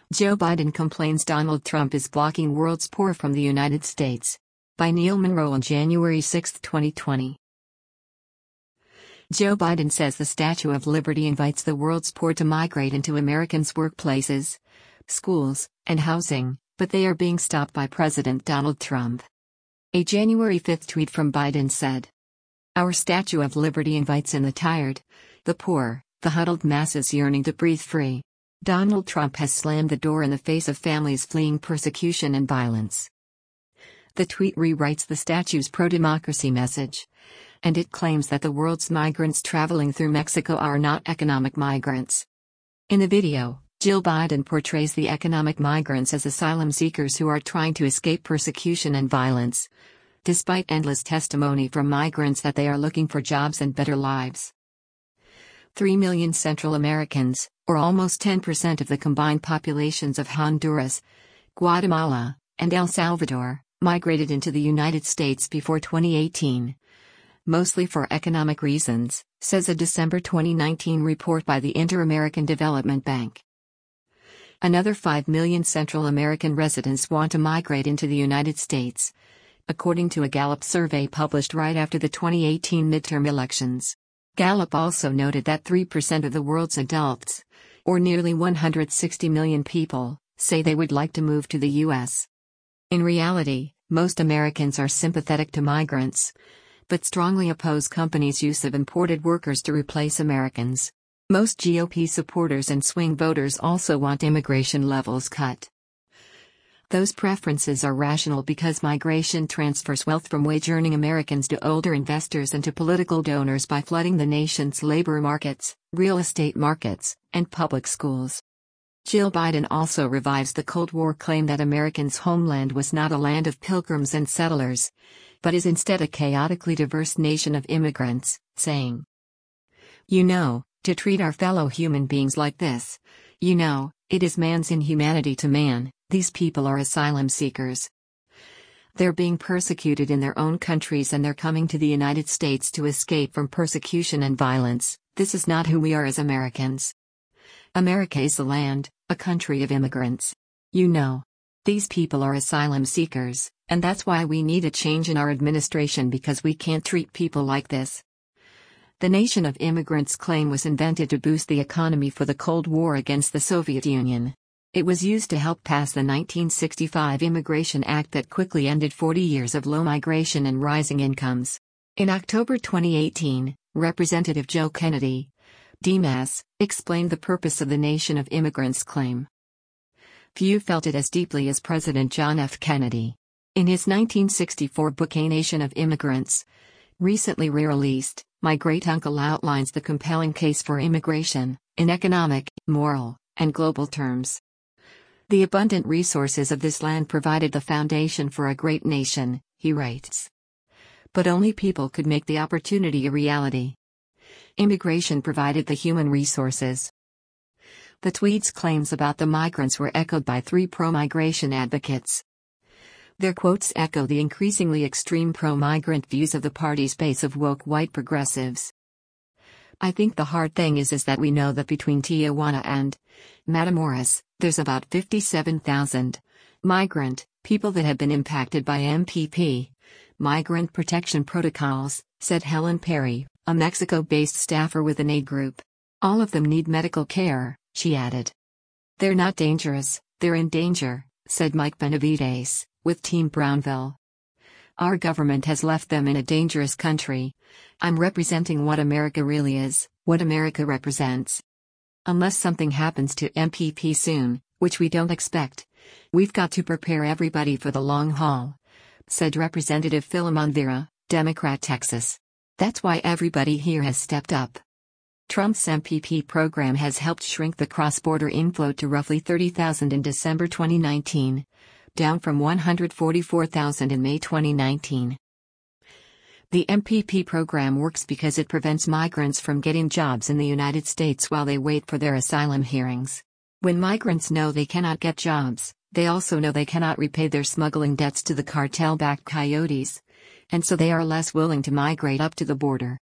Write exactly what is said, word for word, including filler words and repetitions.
Joe Biden complains Donald Trump is blocking world's poor from the United States. By Neil Monroe on January sixth, twenty twenty. Joe Biden says the Statue of Liberty invites the world's poor to migrate into Americans' workplaces, schools, and housing, but they are being stopped by President Donald Trump. A January fifth tweet from Biden said, "Our Statue of Liberty invites in the tired, the poor, the huddled masses yearning to breathe free. Donald Trump has slammed the door in the face of families fleeing persecution and violence." The tweet rewrites the statue's pro-democracy message, and it claims that the world's migrants traveling through Mexico are not economic migrants. In the video, Jill Biden portrays the economic migrants as asylum seekers who are trying to escape persecution and violence, despite endless testimony from migrants that they are looking for jobs and better lives. Three million Central Americans, or almost ten percent of the combined populations of Honduras, Guatemala, and El Salvador, migrated into the United States before twenty eighteen. Mostly for economic reasons, says a December twenty nineteen report by the Inter-American Development Bank. Another five million Central American residents want to migrate into the United States, according to a Gallup survey published right after the twenty eighteen midterm elections. Gallup also noted that three percent of the world's adults, or nearly one hundred sixty million people, say they would like to move to the U S. In reality, most Americans are sympathetic to migrants, but strongly oppose companies' use of imported workers to replace Americans. Most G O P supporters and swing voters also want immigration levels cut. Those preferences are rational because migration transfers wealth from wage-earning Americans to older investors and to political donors by flooding the nation's labor markets, real estate markets, and public schools. Jill Biden also revives the Cold War claim that Americans' homeland was not a land of pilgrims and settlers, but is instead a chaotically diverse nation of immigrants, saying, "You know, to treat our fellow human beings like this, you know, it is man's inhumanity to man. These people are asylum seekers. They're being persecuted in their own countries and they're coming to the United States to escape from persecution and violence. This is not who we are as Americans. America is a land, a country of immigrants. You know. These people are asylum seekers, and that's why we need a change in our administration because we can't treat people like this." The Nation of Immigrants claim was invented to boost the economy for the Cold War against the Soviet Union. It was used to help pass the nineteen sixty-five Immigration Act that quickly ended forty years of low migration and rising incomes. In October twenty eighteen, Representative Joe Kennedy, D M S, explained the purpose of the Nation of Immigrants claim. Few felt it as deeply as President John F. Kennedy. In his nineteen sixty-four book A Nation of Immigrants, recently re-released, my great-uncle outlines the compelling case for immigration, in economic, moral, and global terms. The abundant resources of this land provided the foundation for a great nation, he writes. But only people could make the opportunity a reality. Immigration provided the human resources. The tweet's claims about the migrants were echoed by three pro-migration advocates. Their quotes echo the increasingly extreme pro-migrant views of the party's base of woke white progressives. "I think the hard thing is is that we know that between Tijuana and Matamoros, there's about fifty-seven thousand migrant people that have been impacted by M P P, migrant protection protocols," said Helen Perry, a Mexico-based staffer with an aid group. "All of them need medical care," she added. "They're not dangerous, they're in danger," said Mike Benavides, with Team Brownville. "Our government has left them in a dangerous country. I'm representing what America really is, what America represents. Unless something happens to M P P soon, which we don't expect, we've got to prepare everybody for the long haul," said Representative Philemon Vera, Democrat, Texas. "That's why everybody here has stepped up." Trump's M P P program has helped shrink the cross-border inflow to roughly thirty thousand in December twenty nineteen, down from one hundred forty-four thousand in May twenty nineteen. The M P P program works because it prevents migrants from getting jobs in the United States while they wait for their asylum hearings. When migrants know they cannot get jobs, they also know they cannot repay their smuggling debts to the cartel-backed coyotes, and so they are less willing to migrate up to the border.